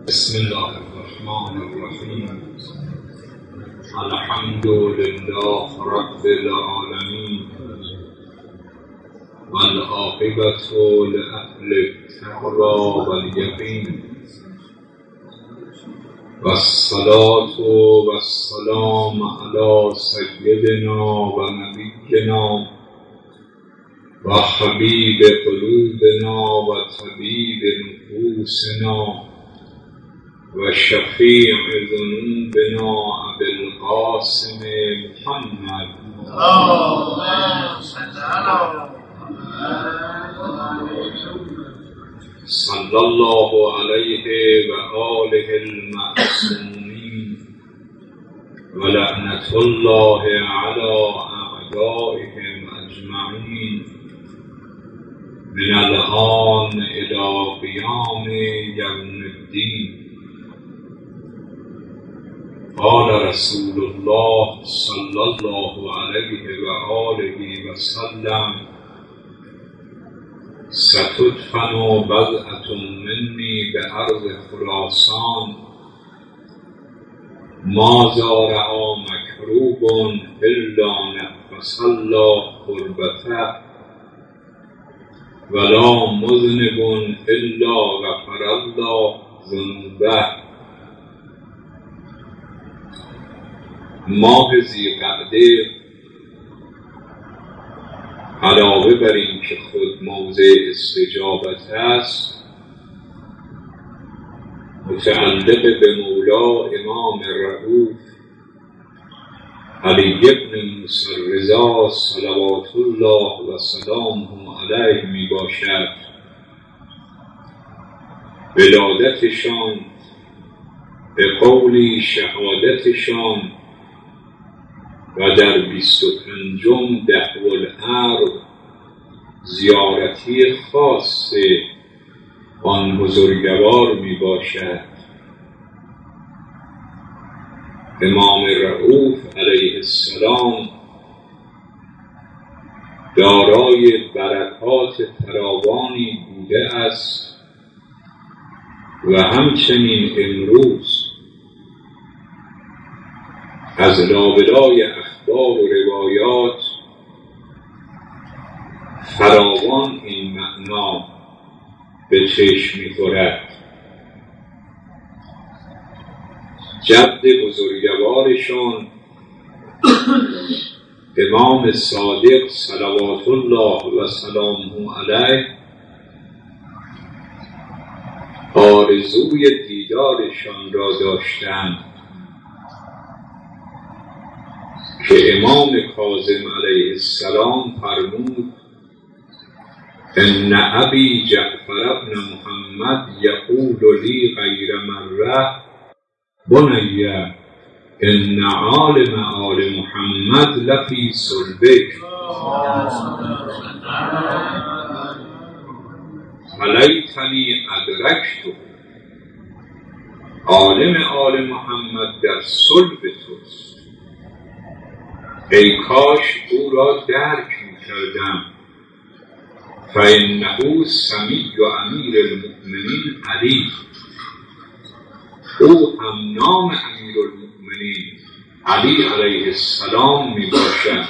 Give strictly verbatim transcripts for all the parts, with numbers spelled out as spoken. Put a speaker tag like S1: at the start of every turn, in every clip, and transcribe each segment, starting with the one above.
S1: بسم الله الرحمن الرحیم. الحمد لله رب العالمین والعاقبة لأهل التقوى والیقین والصلاة والسلام علی سیدنا و نبینا و حبیب قلوبنا و طبیب نفوسنا و شفیع ذنوبنا ابی القاسم محمد صلی الله علیه و آله المعصومین و لعنت الله علی اعدائهم اجمعین من الآن الی قیام یوم الدین. قال رسول الله صلی الله علیه و آله و سلم: ستدفن بضعة منی بأرض خراسان ما زارها مکروب الا نفس الله قربته ولا مذنب الا غفر الله ذنوبه. ماه ذی‌قعده علاوه بر این که خود موضع استجابت است، متعلق به مولا امام رؤوف علی ابن موسی الرضا صلوات الله و سلامه علیه می باشد. ولادتشان به قولی شهادتشان و در بیست و پنجم دهوالعرب زیارتی خاص آن بزرگوار می باشد. امام رؤوف علیه السلام دارای برکات فراوانی بوده است و همچنین امروز از لابلای اخبار و روایات فراوان این معنا به چشم می‌خورد. جد بزرگوارشان امام صادق صلوات الله و سلامه علیه آرزوی دیدارشان را داشتند که امام کاظم علیه السلام فرمود: ان ابی جعفر بن محمد یقول لی غیر مره بنی ان عالم آل محمد لفی صلبک فلیتنی ادرکت. عالم آل محمد در صلب توست، ای کاش او را درک می‌کردم. فإنه سمی و امیر المؤمنین علی، او هم نام امیر المؤمنین علی علیه السلام می باشد.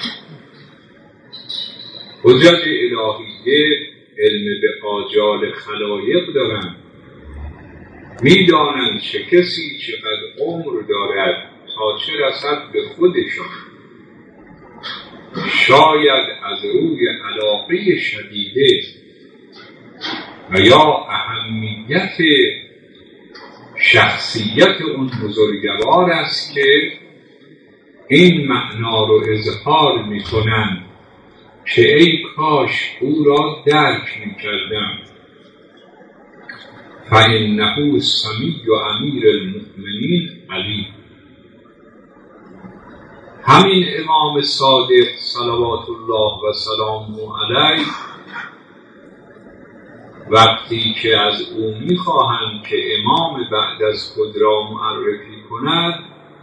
S1: حجج الهیه علم به آجال خلایق دارند، می دانند چه کسی چقدر عمر دارد تا چه رسد به خودشان. شاید از روی علاقه شدیده و یا اهمیت شخصیت اون بزرگوار است که این معنا رو اظهار می کنند که ای کاش او را درک می کردم. فإنه سمی و امیر المؤمنین علی. همین امام صادق صلوات الله و سلامه علیه وقتی که از او می‌خواهند که امام بعد از خود را معرفی کند،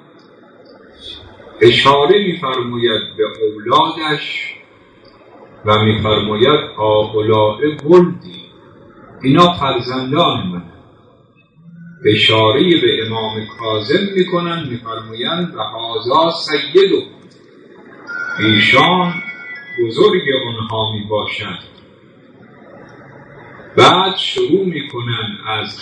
S1: اشاره می‌فرماید به اولادش و می‌فرماید هؤلاء ولدی، اینا فرزندان من. اشاره به امام کاظم میکنن، میفرمایند و هذا سیدو، ایشان بزرگ آنها میباشند. بعد شروع میکنن از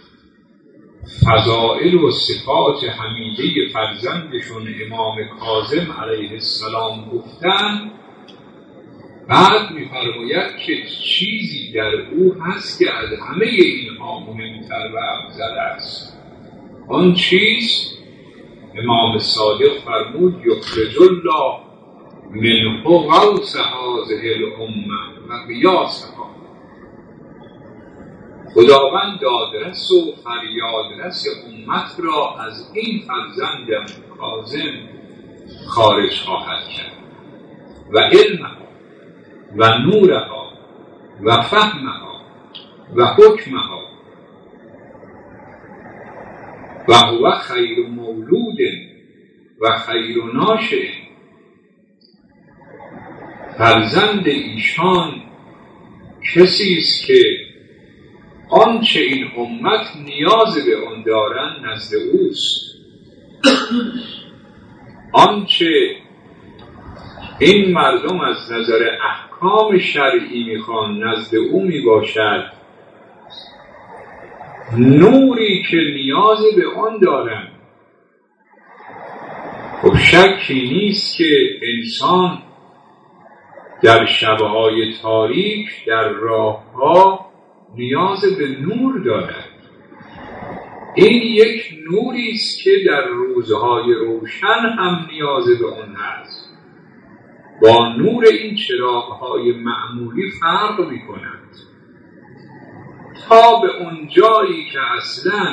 S1: فضائل و صفات حمیده فرزندشون امام کاظم علیه السلام گفتن. بعد میفرماید که چیزی در او هست که از همه اینها مهمتر و افضل است. آن چیز امام صادق فرمود یخرج الله منه غوث هذه الامه و غیاثها. خداوند دادرس و فریادرس امت را از این فرزندم کاظم خارج خواهد کرد و علمها و نورها و فهمها و حکمها و هو خیر مولود و خیر ناشئ. فرزند ایشان کسی است که آنچه این امت نیاز به آن دارند نزد اوست. آنچه این مردم از نظر احکام شرعی میخوان نزد او میباشد. نوری که نیاز به آن دارند. خب شکی نیست که انسان در شبهای تاریک در راهها نیاز به نور دارد. این یک نوری است که در روزهای روشن هم نیاز به آن هست. با نور این چراغ‌های معمولی فرق می‌کند تا به اون جایی که اصلاً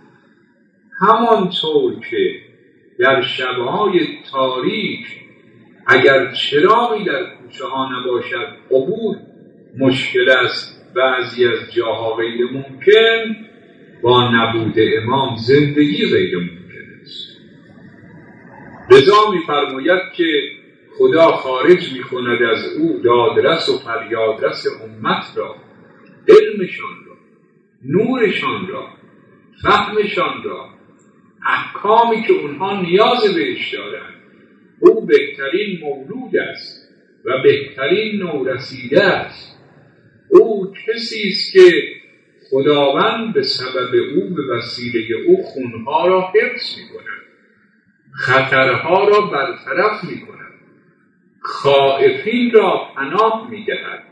S1: همانطور که در شب‌های تاریک اگر چراغی در کوچه ها نباشد عبور مشکل است، بعضی از جاها غیر ممکن، با نبود امام زندگی غیر ممکن است. لذا می‌فرماید که خدا خارج می‌کند از او دادرس و فریادرس امت را، علمشان را، نورشان را، فهمشان را، احکامی که اونها نیاز بهش دارند. او بهترین مولود است و بهترین نورسیده است. او کسی است که خداوند به سبب او، به وسیله او خونها را حفظ می‌کند، خطرها را برطرف می‌کند، خائفین را پناه می‌دهد،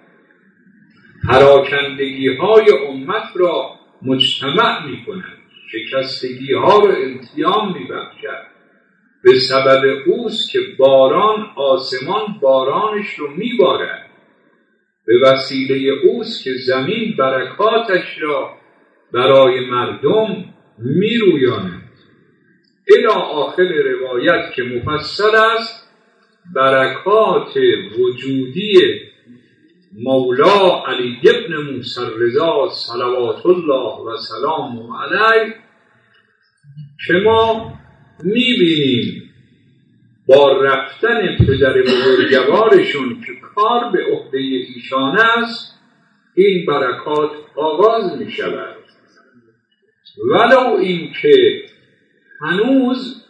S1: پراکندگی‌های امت را مجتمع می‌کند، شکستگی‌ها را التیام می‌بخشد. به سبب اوست که باران آسمان بارانش رو می‌بارد. به وسیله اوست که زمین برکاتش را برای مردم می‌رویاند. الی آخر روایت که مفصل است، برکات وجودی مولا علی ابن موسی رضا صلوات الله و سلامه علیه که ما می‌بینیم با رفتن پدر بزرگوارشون که کار به عهده ایشان است، این برکات آغاز می شود. ولو این که هنوز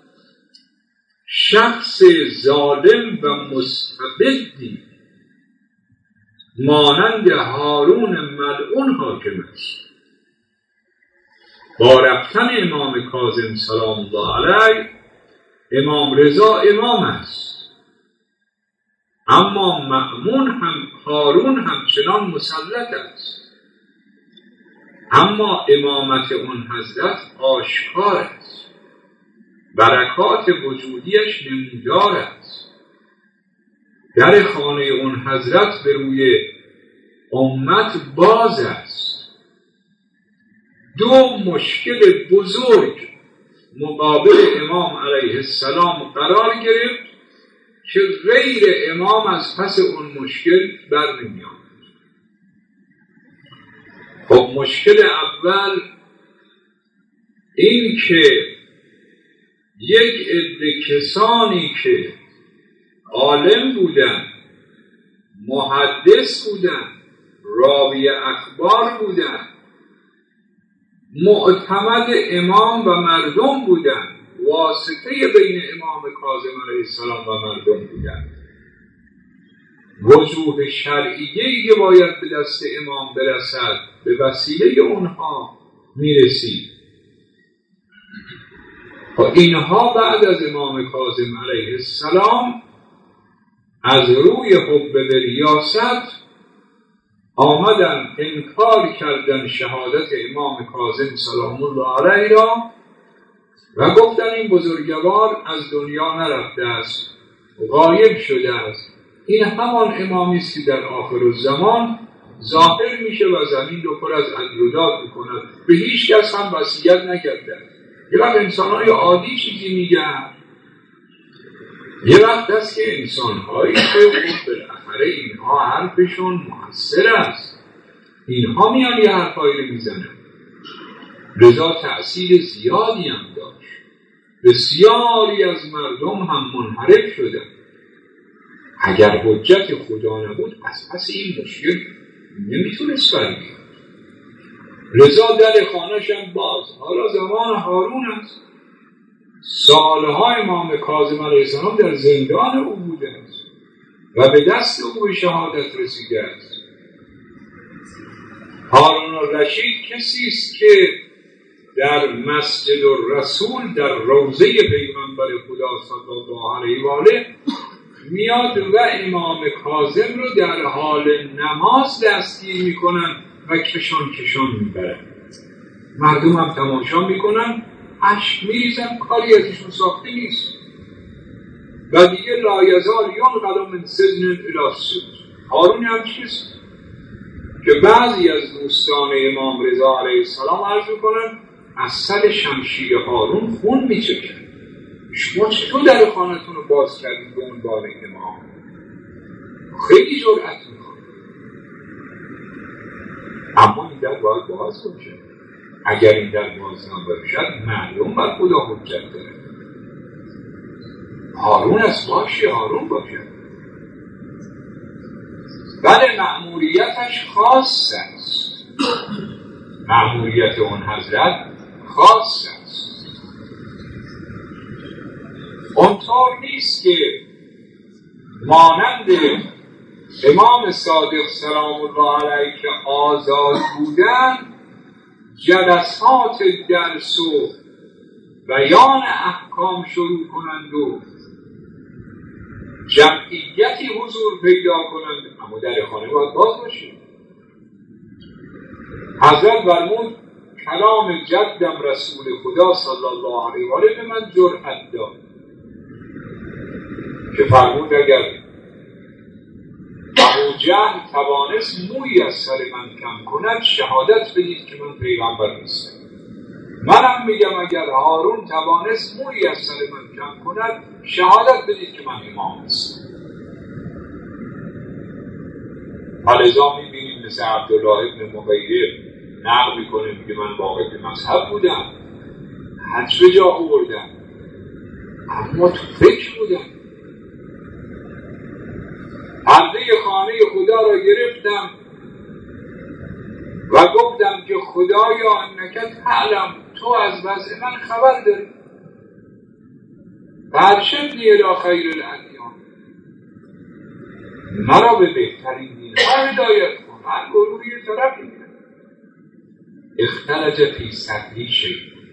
S1: شخص ظالم و مستبدی مانند هارون ملعون حاکم است. با رفتن امام کاظم سلام الله علیه، امام رضا امام است، اما مأمون هم هارون همچنان مسلط است. اما امامت اون حضرت آشکار است، برکات وجودیش نمودار است. در خانه اون حضرت به روی امت باز است. دو مشکل بزرگ مقابل امام علیه السلام قرار گرفت که غیر امام از پس اون مشکل بر نمی آمد. خب مشکل اول این که یک عده کسانی که عالم بودن، محدث بودن، راوی اخبار بودن، معتمد امام و مردم بودن، واسطه بین امام کاظم علیه السلام و مردم بودن. وجوه شرعیه‌ای که باید به دست امام برسد به وسیله اونها میرسید. و اینها بعد از امام کاظم علیه السلام از روی حب به ریاست آمدن انکار کردن شهادت امام کاظم سلام الله علیه را و گفتن این بزرگوار از دنیا نرفته است، غایب شده است. این همان امامی است که در آخر الزمان ظاهر میشه و زمین رو پر از اجرودات میکند. به هیچ کس هم وصیت نکرده. یه وقت انسان‌های عادی چیزی میگن، یه وقت است که انسان‌هایی که بالاخره اینها حرفشون مؤثر است، اینها میان یه حرفایی رو میزنن. لذا تأثیر زیادی هم داشت. بسیاری از مردم هم منحرف شدن. اگر حجت خدا نبود از پس این مشکل نمیتونست برمیاد. لذا در خانه‌ش هم باز. حالا زمان هارون است، سالها امام کاظم علیه السلام در زندان او بوده است و به دست او به شهادت رسیده است. هارون الرشید کسی است که در مسجد الرسول در روضه پیغمبر خدا صلی الله علیه و آله میاد و امام کاظم رو در حال نماز دستگیر میکنن و کشان کشان میبرن. مردم هم تماشا میکنن، اشک میریزن، کاری ازشون ساخته نیست. و دیگه لایزال ینقل من سجن الی سجن. هارون هم چیست که بعضی از دوستان امام رضا علیه السلام عرض میکنن از سر شمشیر هارون خون میچکن. شما چطور در خانتون رو باز کردید به عنوان امام؟ خیلی جرأت میکنه. اما این در باید باز باشه. اگر این در باز نباشد معلوم بر خدا حجت داره. هارون از باشه، هارون باشه. بله مأموریتش خاص است. مأموریت اون حضرت خاص است. اونطور نیست که مانند امام صادق سلام الله علیه که آزاد بودن جلسات درس و بیان احکام شروع کنند و جمعیتی حضور پیدا کنند، اما در خانه باید باز باشید. حضرت فرمود کلام جدم رسول خدا صلی الله علیه و آله به من جرأت داد که فرمود اگر ابو جهل توانست مویی از سر من کم کند شهادت بدید که من پیغمبر نیستم. منم میگم اگر هارون توانست مویی از سر من کم کند شهادت بدید که من امام نیستم. لذا میبینیم مثل عبدالله ابن مغیره نقل میکنه میگه من واقع به مذهب بودم، حج به جا آوردم، اما تو فکر بودم. پرده خانه خدا را گرفتم و گفتم که خدایا انک تعلم، تو از وضع من خبر داری، فارشدنی الی خیر الادیان، مرا به بهترین دین‌ها هدایت کن. من گروهی طرف میگیرم. اختلج فی صدری شیء.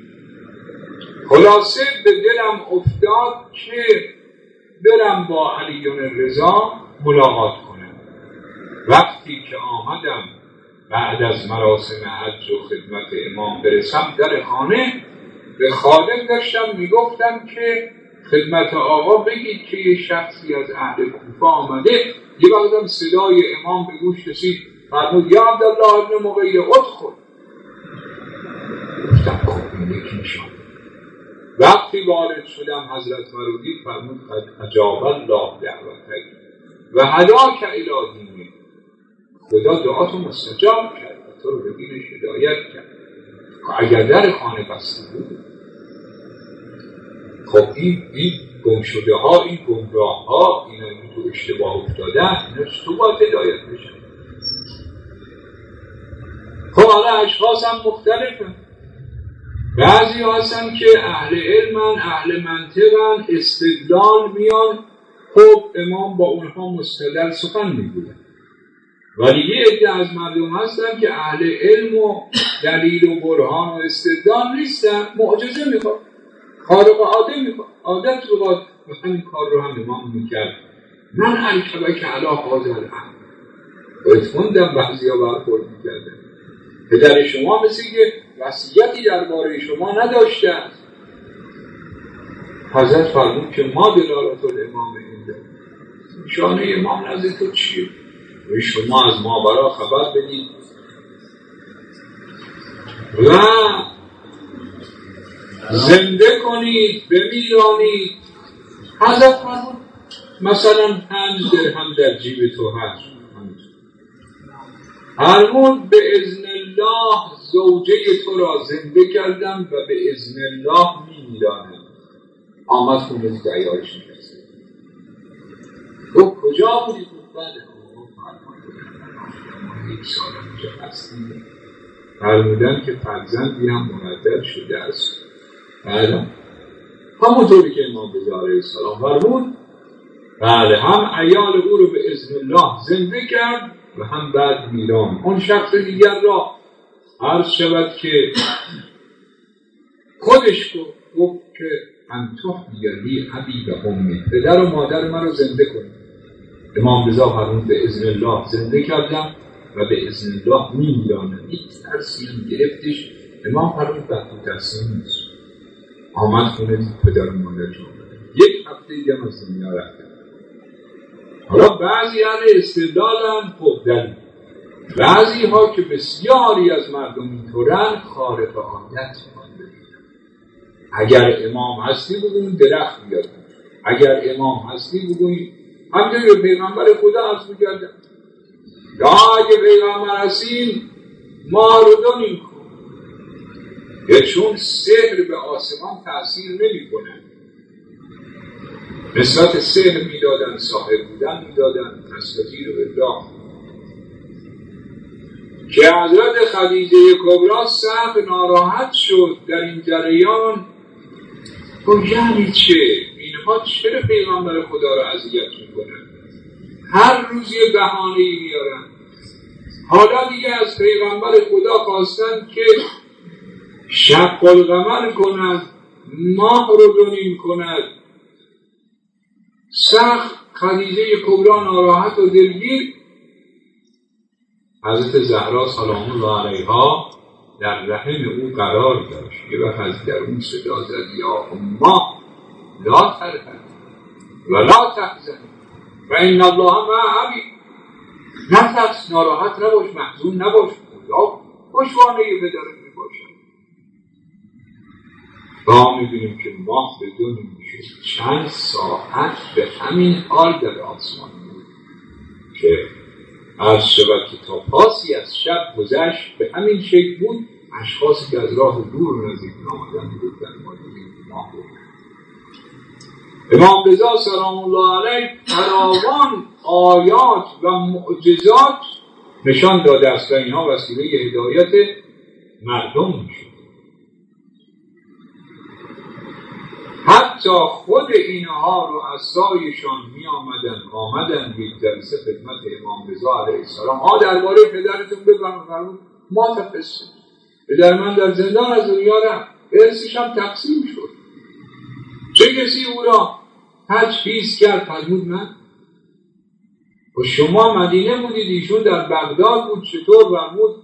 S1: خلاصه به دلم افتاد که برم با علی رضا ملاقات کنم. وقتی که آمدم بعد از مراسم حج و خدمت امام برسم در خانه، به خادم داشتم میگفتم که خدمت آقا بگید که یه شخصی از اهل کوفه آمده. یه وقتم صدای امام به گوش رسید، فرمود یا عبدالله ابن مغیره ادخل. گفتم خب این یکی نشان. وقتی وارد شدم حضرت فرودی فرمود قد اجاب الله دعوتک و هداک الی دینه. خدا دعاتو مستجاب کرد و تو رو به دینش هدایت کرد. اگر در خانه بسته بود، خب این این گمشده ها، این گمراه ها، اینا که تو اشتباه افتادن، اینا چطور باید هدایت بشن؟ خب حالا اشخاص هم مختلفه. بعضی هستن که اهل علمن، اهل منطقن، استدلال میان، خب امام با اونها مستدل سخن میگوید. ولی یه عده از مردم هستن که اهل علم و دلیل و برهان و استدلال نیستن، معجزه میخواد، خارق عاده میخواد. عادت بخواد همین کار رو هم امام میکرد. من الکبک علی هذا الامر، اتفندم بعضی ها برخورد میکردن. پدر شما مثل که وصیتی درباره شما نداشته است. حضرت فرمود که ما دلالت الامام اینده، شانه امام نزد تو چیه؟ و شما از ماورا خبر بدید و زنده کنید، بمیرانید. حضرت فرمود مثلا پنج درهم در جیب تو هست، فرمود به اذن الله زوجه تو را زنده کردم و به اذن الله میمیرانم. آمد خونه دیارش میرسه. تو کجا بودی؟ بله یک سال اونجا هستیم. فرمودن که فرزندی هم مقدر شده است. بله همونطوری که امام رضا علیه السلام فرمود، بله هم عیال او رو به اذن الله زنده کرد و هم بعد میران. اون شخص دیگر را عرض شود که خودش گفت که انتوح بیگردی ابی و امی، پدر و مادر من رو زنده کنید. امام رضا فرمود به اذن الله زنده کردم و به اذن الله میرانم. یک ترسی هم گرفتش. امام فرمود بعد تو ترسی نیست. آمد خونه دید پدر و مادر جان یک هفته دیگه از دنیا رفتن. حالا بعضی اهل استدلالن، خب دلیل. بعضی ها که بسیاری از مردم اینطورن، خارق عادت مانده. اگر امام هستی بگوین درخت بیاد، اگر امام هستی بگوین همچنین پیغمبر خدا عرض می‌کردن یا اگه پیغمبر هستیم ما رو دونیم کن. یا چون سحر به آسمان تأثیر نمی کنن، نسبت سحر می دادن، صاحب بودن می دادن، تستطیر و ادراک. که حضرت خدیجه کبری سخت ناراحت شد در این جریان. گفت یعنی چه؟ اینها چرا پیغمبر خدا را اذیت می کنن؟ هر روز یه بهانه‌ای میارن. حالا دیگه از پیغمبر خدا خواستن که شق القمر کند، ماه رو دونیم کند. سخت خدیجه کبری ناراحت و دلگیر. حضرت زهرا سلام الله علیها در رحم او قرار داشت. یه وقت از درون صدا زد یا اما لا ترحم و لا تحزن و این الله معه. نترس، ناراحت نباش، محزون نباش، خدا خوشوانه پدرت میباشد. با میبینیم که ماه بدون میشه چند ساعت به همین حال در آسمان بود که عرض شود که تا پاسی از شب گذشت به همین شکل بود. اشخاصی که از راه دور نزدیک آمدن میگفتن ما دیدیم ماه بود. امام رضا سلام الله علیه فراوان آیات و معجزات نشان داده است و اینها وسیله هدایت مردم میشه. حتی خود اینها رو از سایشان می آمدن آمدن یک جلسه خدمت امام رضا علیه السلام. ها درباره پدرتون بفرمایید. ما تفسیر پدر من در زندان از دنیا رفت، ارثش هم تقسیم شد. چه کسی او را تجهیز کرد؟ فرمود من. و شما مدینه بودید، ایشون در بغداد بود. چطور؟ فرمود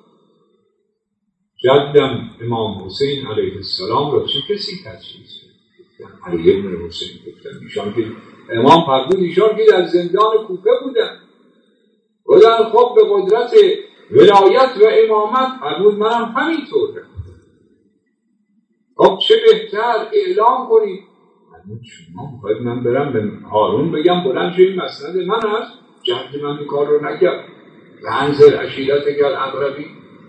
S1: جدم امام حسین علیه السلام را چه کسی تجهیز کرد؟ علی ابن حسین. گفتن ایشان که امام فرمود ایشان که در زندان کوفه بودن بودن خب به قدرت ولایت و امامت. فرمود منم همینطور. خب چه بهتر اعلام کنید. فرمود شما باید من برم به هارون بگم بلند شو این مسند من هست، جد من این کار رو نکرد و انزل عشیرتک الاقربین.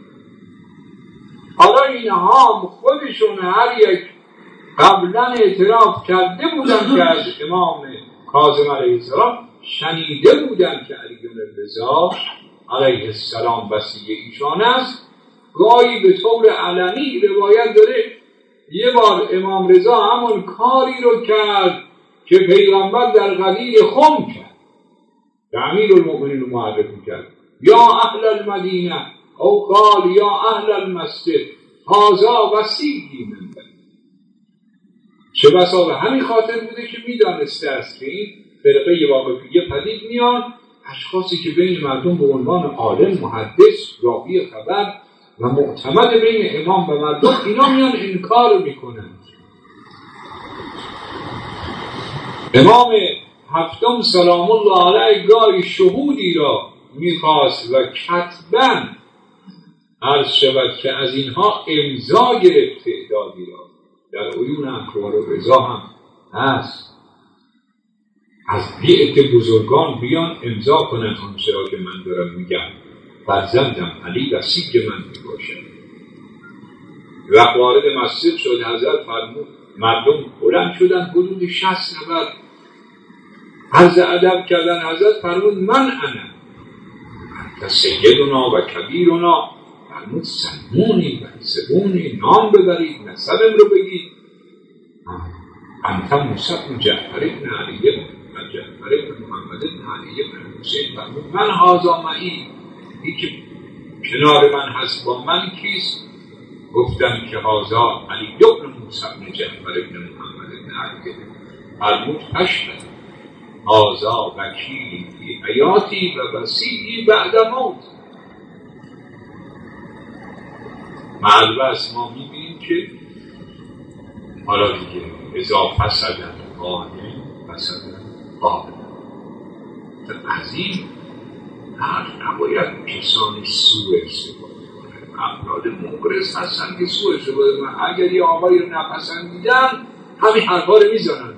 S1: حالا اینها خودشون هر یک قبلا اعتراف کرده بودن که از امام کاظم علیه السلام شنیده بودن که علی بن رضا علیه السلام وصی ایشان است. گاهی به طور علنی روایت داره یه بار امام رضا همون کاری رو کرد که پیغمبر در قلیل خم کرد، امیرالمؤمنین رو معرفی کرد، یا اهل المدینه، او قال یا اهل المسجد هذا وسیعی من بنی. چه بسا به همین خاطر بوده که میدانسته است که این فرقه واقفیه پدید میان، اشخاصی که بین مردم به عنوان عالم، محدث، راوی خبر و معتمد بین امام و مردم، اینا میان انکار میکنند. امام هفتم سلام الله علیه گاهی شهودی را میخواست و کتباً عرض شود که از اینها امضا گرفت تعدادی را، در عیون اکرام و رضا هم هست، از بیعت بزرگان بیان امضا کنن آنچه را که من دارم میگم. فرزندم علی وسیع من میباشد. وقت وارد مسجد شد حضرت فرمود، مردم بلند شدن، حدود شصت نفر عرض ادب کردن. حضرت فرمود من انا انت سیدنا و کبیرنا، فرمود سلمونی و حسبونی، نام ببرید، نسبم رو بگید. انت موسی بن جعفر بن علی بن جعفر بن محمد بن علی بن حسین. فرمود من هذا معی، این که کنار من هست با من کیست؟ گفتم که هذا علی بن موسی بن جعفر بن محمد بن علی. فرمود اشهد هذا وکیلی فی حیاتی و وسیعی بعد موت. معلومه ما میبینیم که حالا دیگه اضافه صدن قانه و صدن قابل از این حرف نباید کسانی سوء استفاده کنه. افراد مقرص هستن که سوء استفاده کنن. اگر یه آقایی رو نپسندیدن همین حرفا رو میزنن.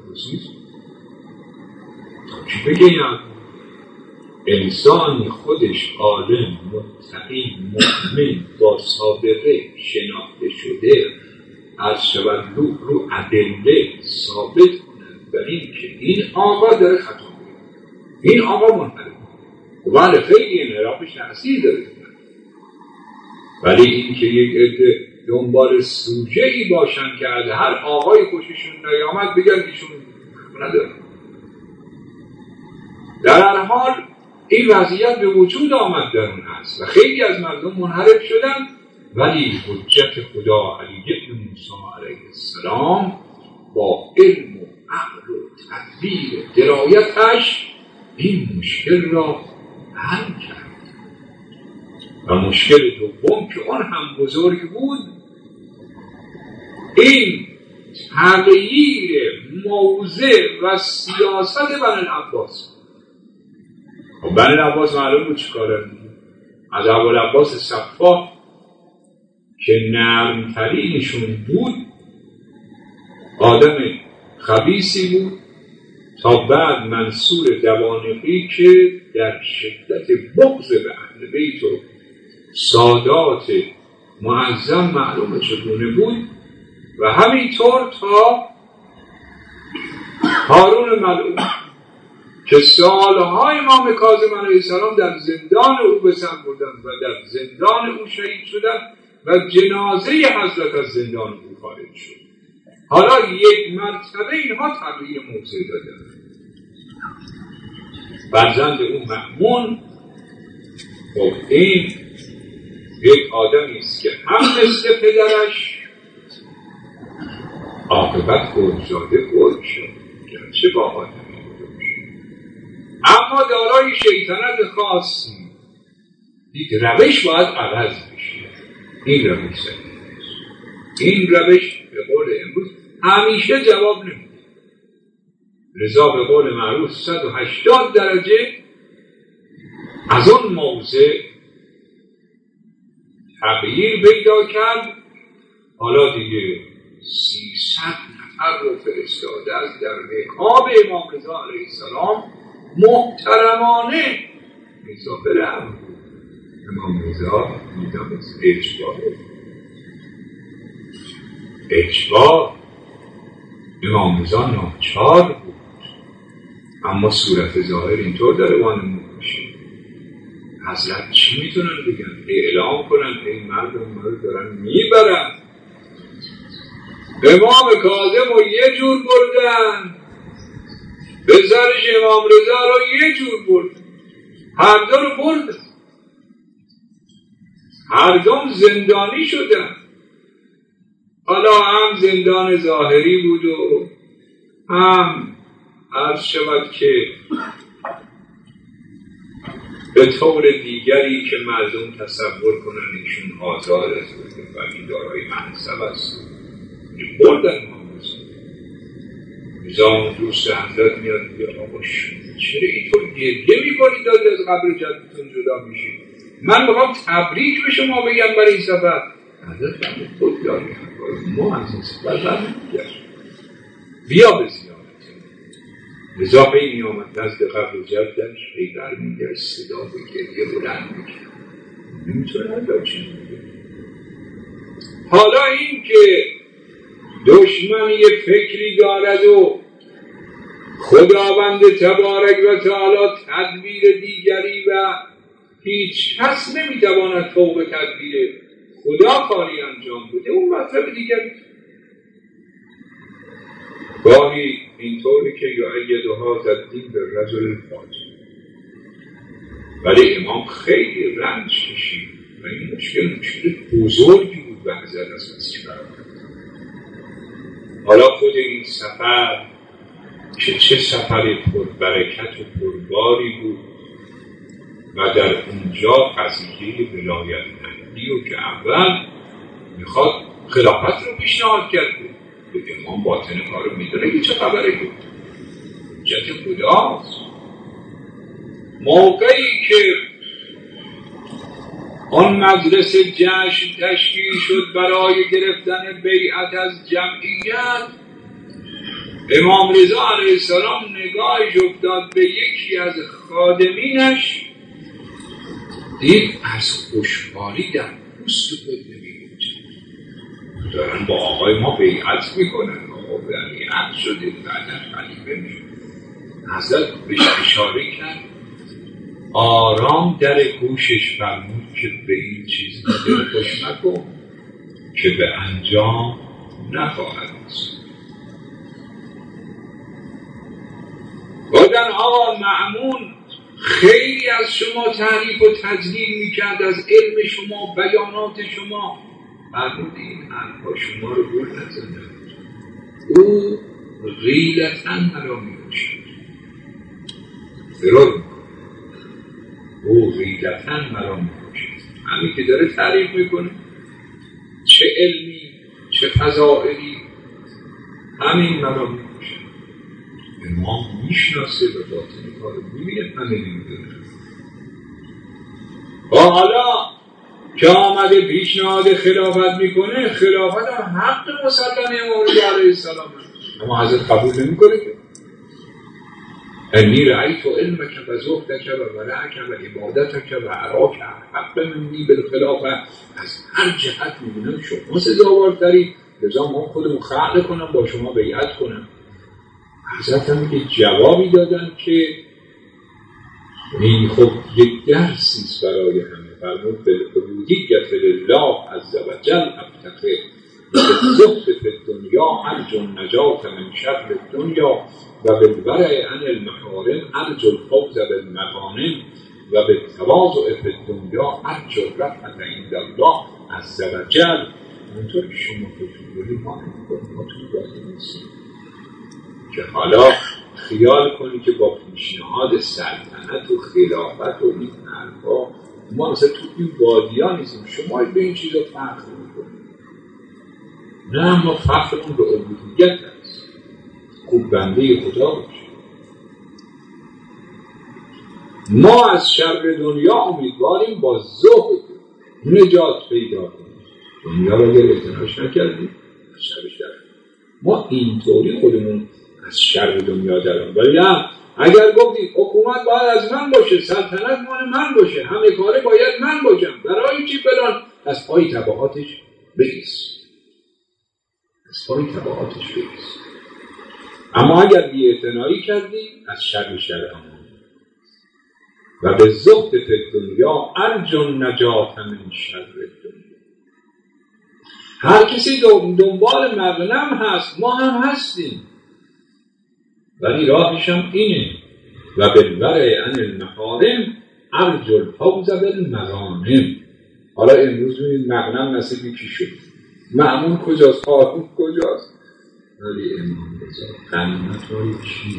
S1: تا چی بگیم؟ انسانی خودش عالم، متقی، مؤمن، با سابقه، شناخته شده، از شود رو رو ادله ثابت کنند بر این که این آقا داره خطا میکنه، این آقا منحرف و بله خیلی انحرافش تأثیر داره، ولی این که یک عده دنبال سوژه ای باشن که از هر آقای خوششون نیامد بگن ایشون نداره. در هر حال این وضعیت به وجود آمد در اون هست و خیلی از مردم منحرف شدن، ولی حجت خدا علی بن موسی علیه السلام با علم و عقل و تدبیر درایتش این مشکل را حل کرد. و مشکل دوم که اون هم بزرگ بود، این تغییر موضع و سیاست بنی العباس. بنی العباس معلوم بود چی کاره. از ابوالعباس صفا که نرمترینشون بود، آدم خبیثی بود، تا بعد منصور دوانقی که در شدت بغض به اهل بیت و سادات معظم معلومه چگونه بود، و همینطور تا هارون ملعون که سالهای امام کاظم علیه السلام در زندان او به سر بردن و در زندان او شهید شدن و جنازه حضرت از زندان او خارج شد. حالا یک مرتبه اینها تغییر موضع دادن. فرزند او مأمون، خب این یک آدمی است که هم مثل پدرش عاقبت گرگزاده گرگ شد، گرچه با آدمی بزرگ شد، اما دارای شیطنت خاصی. دید روش باید عوض بشه. این روش سنید. این روش به قول امروز همیشه جواب نمیده. رضا به قول معروف صد و هشتاد درجه از اون موضع تغییر پیدا کرد. حالا دیگه سیصد نفر رو فرستاده از در رکاب امام رضا علیه السلام محترمانه مسافر هم بود. امام رضا میدم از اجبار اجبار امام رضا ناچار بود، اما صورت ظاهر اینطور داره وانمود میشه. حضرت چی میتونن بگن؟ اعلام کنن این مردم ما رو دارن میبرن. امام کاظم رو یه جور بردن، به سرش امام رضا رو یه جور بردن، هر دو رو بردن، هر دو زندانی شدن. حالا هم زندان ظاهری بود و هم عرض شود که به طور دیگری که مردم تصور کنن ایشون آزاد است و این دارای منصب است بردن. نظام دوست حضرت میاد میگه آقا چرا اینطور گریه میکنید دارید از قبر جدتون جدا میشید؟ من میخوام تبریک به شما بگم برای این سفر. حضرت فرمود خود دارید ما از این سفر برمیگردیم، بیا به زیارت. رضا پی میامد نزد قبر جدش، پی برمیگشت، صدا به گریه بلند میکرد، نمیتونه حضرت چی میگه. حالا این که دشمن یه فکری دارد و خداوند تبارک و تعالی تدبیر دیگری و هیچ کس نمیتواند فوق تدبیر خدا کاری انجام بده، اون مطلب دیگری. گاهی اینطوری که یعیدها الدین به رجل فاجر، ولی امام خیلی رنج کشید و این مشکل مشکل بزرگی بود به حضرت از مسیح برآمد. حالا خود این سفر که چه سفر پربرکت و پرباری بود و در اونجا قضیه ولایت نهی و که اول میخواد خلافت رو پیشنهاد کرده، به امام باطن کار رو میدونه که چه خبره بود، حجت خداست. موقعی که آن مجلس جشن تشکیل شد برای گرفتن بیعت از جمعیت، امام رضا علیه السلام نگاهش افتاد به یکی از خادمینش، دید از خوشحالی در پوست خود نمی‌گنجد، دارن با آقای ما بیعت میکنن، آقا بیعت شده بعدن خلیفه میشد. حضرت بهش اشاره کرد، آرام در گوشش فرمود که به این چیز دل خوش نکن که به انجام نخواهد رسید. گفتن آقا مأمون خیلی از شما تعریف و تجلیل میکرد از علم شما، بیانات شما، فرمود این حرفا شما رو گول نزنه، او غیلتاً مرا میکشد، فرار او غیلتاً مرا میکشد. همین که داره تعریف میکنه چه علمی چه فضائلی، همین مرا میکشد. امام میشناسه به باطن کار میبینه، همه نمیدونه. و حالا که آمده پیشنهاد خلافت میکنه، خلافت هم حق مسلم امام رضا علیه السلام، اما حضرت قبول نمیکنه که انی رأیت علمک و زهدک و ورعک و عبادتک و عراک حق منی بالخلافه، از هر جهت میبینم شما سزاوارتری، لذا ما خودمون خلق کنم با شما بیعت کنم. حضرت هم که جوابی دادن که این خب یک درسیست برای همه، فرمود بالعبودیت لله عز و جل افتخر و بالزهد فی الدنیا ارجو النجاة من شر الدنیا و بالورع عن المحارم ارجو الفوز بالمغانم و بالتواضع فی الدنیا ارجو الرفعة عند الله عز و جل. اونطور که شما خودتون بودید ما نمی‌کنیم، ما توی باید نیستیم که حالا خیال کنی که با پیشنهاد سلطنت و خلافت و این حرفا ما مثلا تو این وادی‌ها نیستیم، شما به این چیزا فخر می‌کنید. نه، ما فخرمون به عبودیت هست، خوب بنده خدا باشیم. ما از شر دنیا امیدواریم با زهد نجات پیدا کنیم. دنیا رو اگر اعتناش نکردیم از شرش در ما اینطوری خودمون از شر دنیا درم. ولی نه، اگر گفتید حکومت باید از من باشه، سلطنت مال من باشه، همه کاره باید من باشم، برای چی فلان، از پای تبعاتش بریز، از پای تبعاتش بریز. اما اگر بی‌اعتنایی کردی از شر شر امان و به زهد فی الدنیا ارجو النجاة من شر الدنیا. هر کسی دنبال مغنم هست، ما هم هستیم، ولی راهش هم اینه و بالورع عن المحارم ارجو الفوز بالمغانم. حالا امروز ببینید مغنم نصیب کی شد؟ مأمون کجاست؟ هارون کجاست؟ ولی امام رضا غنیمت های چیه؟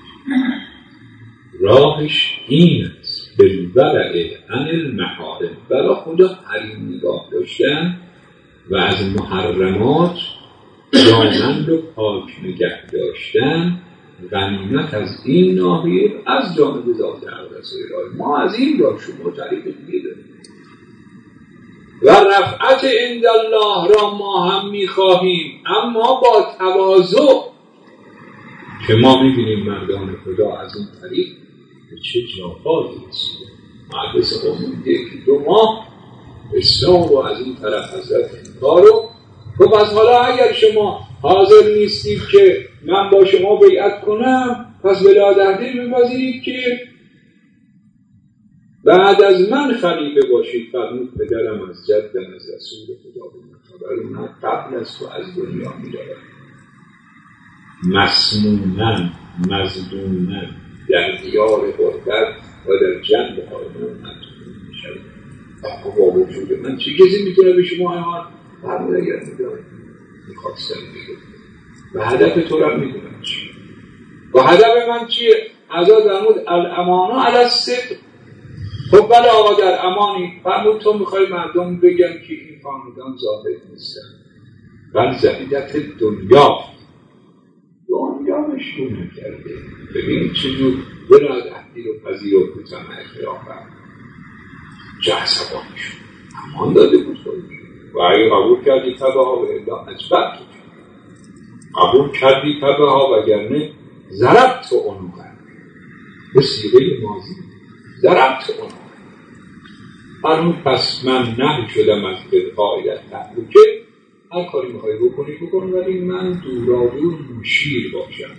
S1: راهش این است، بالورع عن المحارم، برای خدا حریم نگاه داشتن و از محرمات دامن رو پاک نگه داشتن. غنیمت از این ناحیه از جانب ذات اقدس الهی، ما از این راه، شما طریق دیگه داریم و رفعت عند الله را ما هم میخواهیم، اما با تواضع، که ما میبینیم مردان خدا از اون طریق به چه جاهایی رسیده. مقدس قومونده که دو ماه اسلام رو از این طرف حضرت انکارو. خب از حالا اگر شما حاضر نیستید که من با شما بیعت کنم، پس ولادتی می‌پذیرید که بعد از من خلیفه باشید. فرمود پدرم از جدم از رسول خدا به من خبر اومد، قبل از تو از دنیا می‌رود، مسمومن مظلومن در دیار غربت و در جنب هارون مدفون می‌شود. با وجود من چه کسی میتونه به شما امان؟ فرمود اگر می‌دانید می‌خواستم بگم و هدف تو را میدونم چیه و هدف من چیه؟ ازا فرمود الامانه علی الصدق. خب بله آقا در امانی. فرمود تو میخوای مردم بگن که این خاندان زاهد نیستن، بل زهیدت دنیا دنیا مشکون نکرده. ببینید چجور برادعتی رو پذیر و کتن اخلافه چه عصبانی شد، امان داده بود خودش و اگه قبول کردی تبه ها به اله اجبت قبول کردی تبه ها وگرنه ضربت و عنوان به سیغه ماضی ضربت و عنوان. فرمود پس من نهی شدم از قاعدت تحریکه، هر کاری میخوایی بکنی بکن، ولی من دورادور مشیر باشم،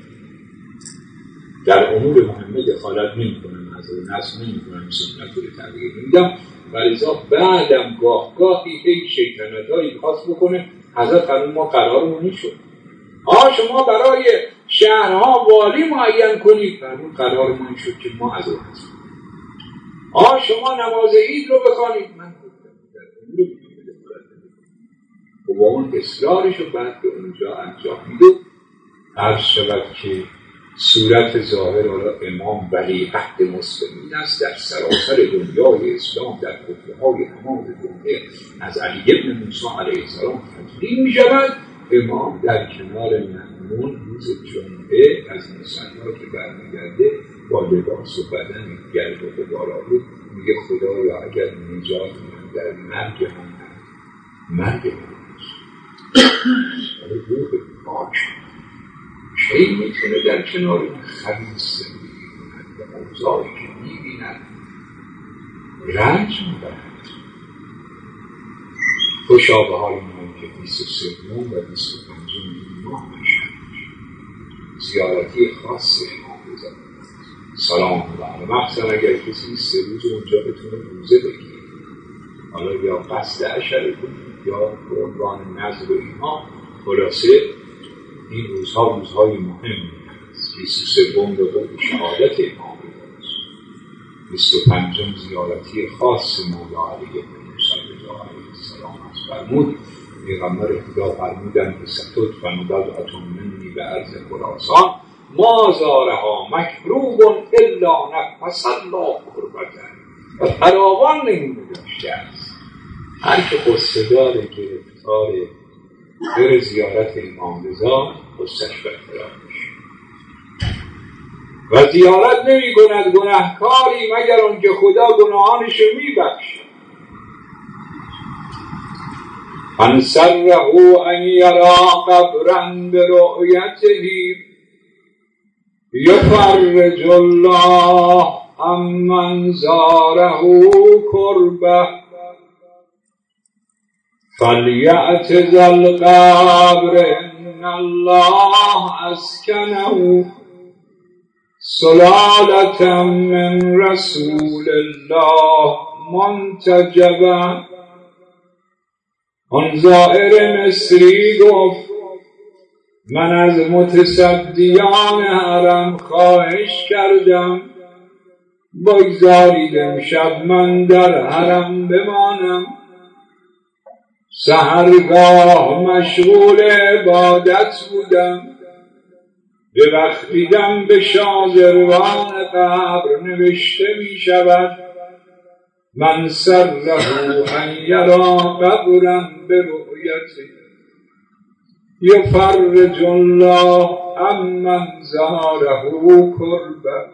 S1: در امور مهمه دخالت نمی کنم، از اون نصب نمی کنم، سنت رو تغییر نمیدم. ولیزا بعدم گاه گاهی هی شیطنت هایی خواست بکنه. حضرت فرمود ما قرارمون نشد. آه شما برای شهرها والی معین کنید. فرمود قرار ما این شد که ما از اون هستیم. آه شما نماز عید رو بخوانید. من گفتم در امور مهمه دخالت نمی کنم و با اون اصرارش رو بعد به اونجا انجام میدو. عرض شود که صورت ظاهر امام ولی عهد مسلمین است در سراسر دنیای اسلام، در کتبه‌های تمام دنیا از علی ابن موسی علیه السلام تدوین می شود. امام در کنار مأمون روز جمعه از مصلی که برمیگرده با لباس و بدن گرد و غبارآلود میگه خدایا اگر نجات من در مرگ هم هست، مرگ من هست، ولی روح پاک چه میتونه در کنار این خبیث زندگی کند و اوضاعی که میبیند رنج میبرد. خوشا به حال من که بیست و سوم و بیست و پنجم این ماه مشهد زیارتی خاص امام رضا سلام الله مخصوصا اگر کسی سه روز اونجا بتونه روزه بگیره، حالا یا قصد عشره کنید یا به عنوان نظر و اینها. خلاصه این روزها روزهای مهم است. بیست و سوم رو به شهادت امام رضا، بیست و پنجم زیارتی خاص مولا علی ابن موسی علیه السلام است. فرمود پیغمبر خدا فرمودند که ستد فنبضعة منی به عرض خراسان ما زارها مکروب الا نفس الله کربته و فراوان نمونه داشته است. هر که قصه داره گرفتار بر زیارت امام رضا قصهش برقرار میشه و زیارت نمی کند گناهکاری مگر اون که خدا گناهانش می بخشه. من سره ان یرا قبرا برؤیته یفرج الله عمن زاره کربه فلیعتز القبر ان الله اسکنه سلالة من رسول الله منتجبا. آن زائر مصری گفت من از متصدیان حرم خواهش کردم بگذارید امشب من در حرم بمانم. سحرگاه مشغول عبادت بودم، به وقت دیدم به شازروان قبر نوشته می شود من سره ان یرا قبرا برؤیته یفرج الله عمن زاره کربه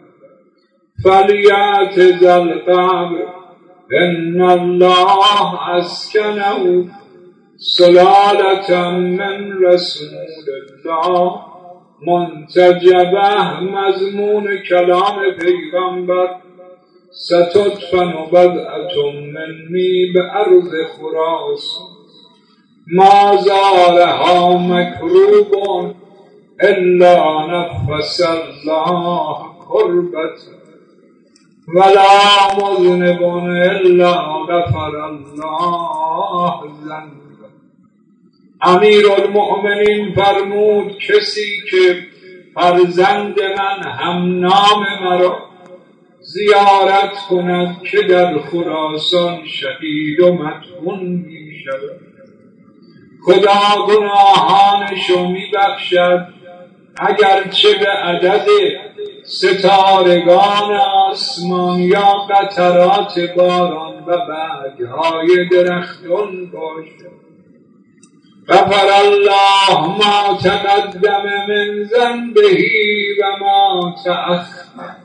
S1: فلیعتز القبر ان الله اسکنه سلالة من رسول الله. منتجبه مضمون کلام پیغمبر ستدفن بدعة منی به ارض خراسان ما زارها مکروب الا نفس الله کربت ولا مذنب الا غفر الله ذنب. امیر المؤمنین فرمود کسی که فرزند من هم نام مرا زیارت کند که در خراسان شهید و مدفون می شود خدا گناهانشو می بخشد اگرچه به عدد ستارگان آسمان یا قطرات باران و برگهای درختان باشد. غفر الله ما تقدم من ذنبه و ما تأخر.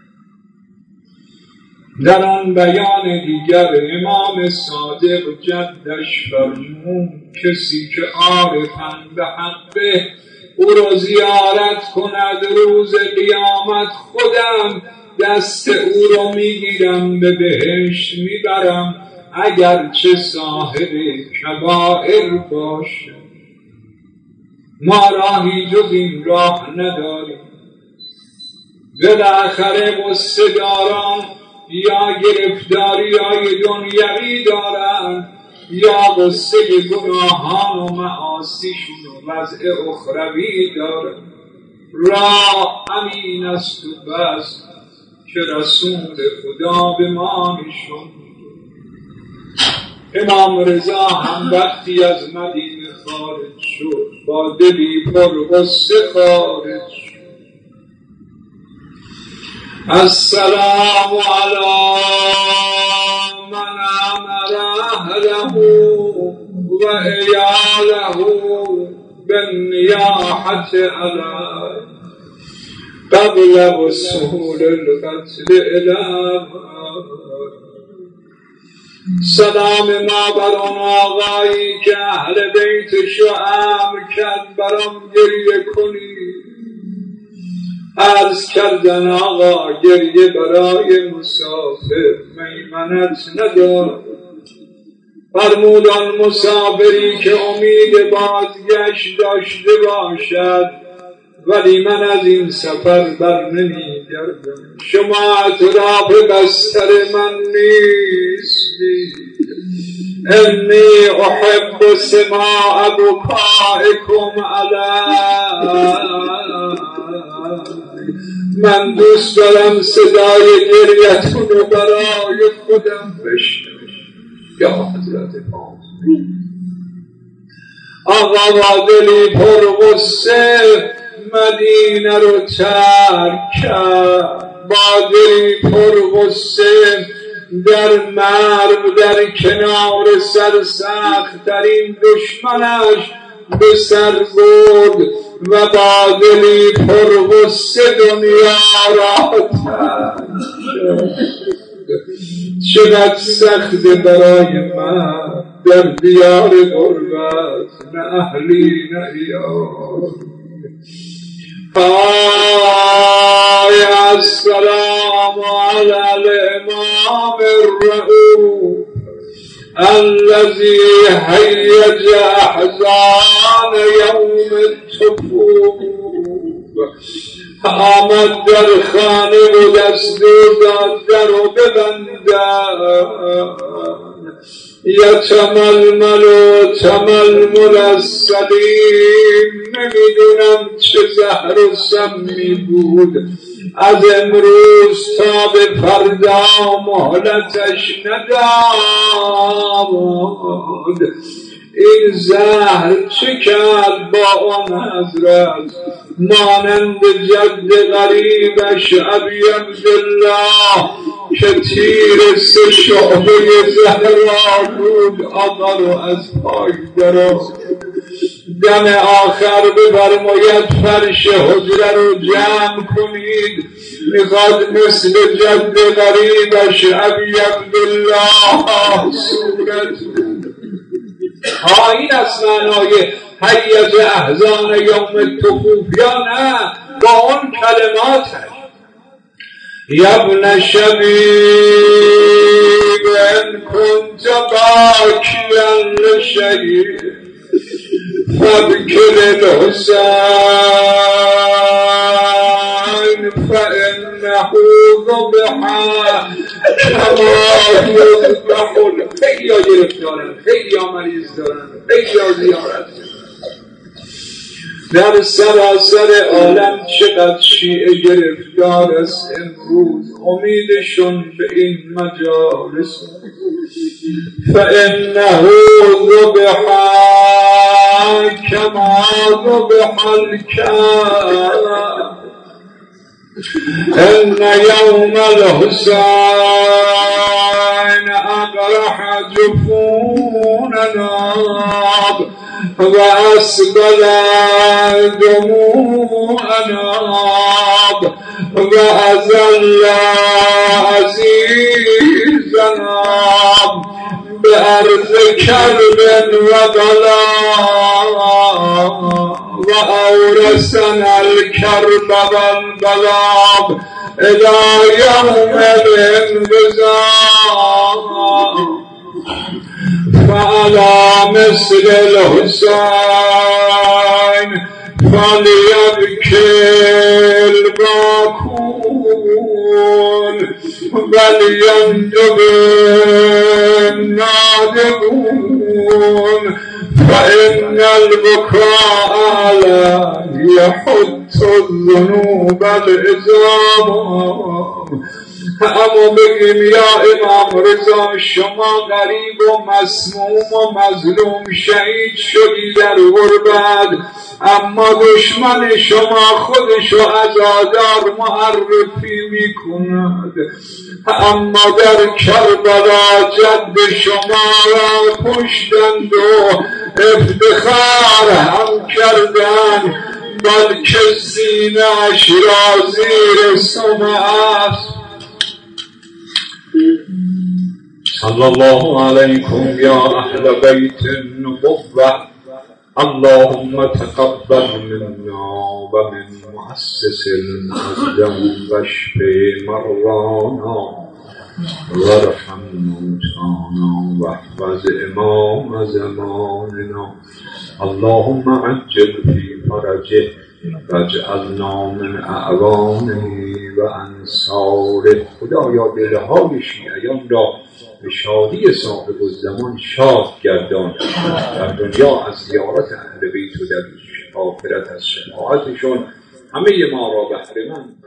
S1: در آن بیان دیگر امام صادق جدش فرمود کسی که عارفاً به حقه او را زیارت کند روز قیامت خودم دست او را میگیرم به بهشت میبرم اگرچه صاحب کبائر باشه. ما راهی جز این راه نداریم. بالاخره غصه داران یا گرفتاری های دنیوی دارن یا غصه گناهان و معاصیشون و وضع اخروی دارن. راه امین است و بس که رسول خدا به ما نشون. امام رضا هم وقتی از مدینه خارج شد با دلی پر غصه خارج شد. السلام علی من امر اهله و عیاله بالنیاحة علی قبل وصول القتل الیه. سلام ما بر آن آقایی که اهل بیتشو امر کرد برام گریه کنی. عرض کردن آقا گریه برای مسافر میمنت ندارد. فرمود آن مسافری که امید بازگشت داشته باشد ولی من از این سفر بر نمی گردم. شما اطراف بستر من نیستی. انی احب سماع بکائکم علی. من دوست دارم صدای گریتون رو برای خودم بشنوم. یا حضرت فاطمه آقا با دلی پر غصه مدینه رو ترک کرد. با دلی پر غصه در مرو در کنار سرسخت ترین دشمنش به سر برد و با دلی پر غصه دنیا را ترک کرد. چقدر سخت برای من در دیار غربت نه اهلی نه یار. آی السلام علی الامام الرؤوف الذي هیج احزان یوم التفوق آمد در خانه و دستور داد در رو ببندن یتململ و تململ السلیم. نمیدونم چه زهر و سمی بود، از امروز تا به فردا مهلتش نداد. این زهر چه کرد با اون حضرت؟ مانند جد غریبش ابی عبدالله که تیر سه شعبه زهرا بود آقا رو از پای درست. دم آخر بفرماید فرش حجره رو جمع کنید، میخواد مثل جد غریبش ابی عبدالله صورت. ها این از معنای حیّت احزان یوم تفوف یا نه با اون کلماتش. یبن شبیب ان کنت باکیا لشیء فابکل الحسین فانه ذبح کما یذبح. خیلی ها گرفتارن، خیلی ها مریض دارن، خیلی ها زیارت در سراسر عالم. چقدر شیعه گرفتار است امروز، امیدشون به این مجالس. فانه ذبح کما ذبح الکلب ان یوم الحسین اقرح جفوننا و اسبل دموعنا و اذل عزیزنا بأرض کرب و بلا و اورثنا الکرب والبلا الى یوم الانقضاء. فعلى مثل الحسين فليبكي الباكون وليندب النادبون فإن البكاء عليه يحط الذنوب العظام. اما بگیم یا امام رضا شما غریب و مسموم و مظلوم شهید شدی در غربت، اما دشمن شما خودشو عزادار معرفی می کند. اما در کربلا جد شما را پشتند و افتخار هم کردند، بلکه سینه‌اش را زیر سمع است. صلی الله علیکم یا اهل بیت النبوة. اللهم تقبل منا و من مؤسس المعظم واشف مرضانا وارحم موتانا واحفظ امام زماننا. اللهم عجل فی فرجه واجعلنا من اعوانه و انصاره. خدایا دلهای شیعیان را به شادی صاحب الزمان شاد گردان، در دنیا از زیارت اهل بیت و در آخرت از شفاعتشون همه ما را بهره مند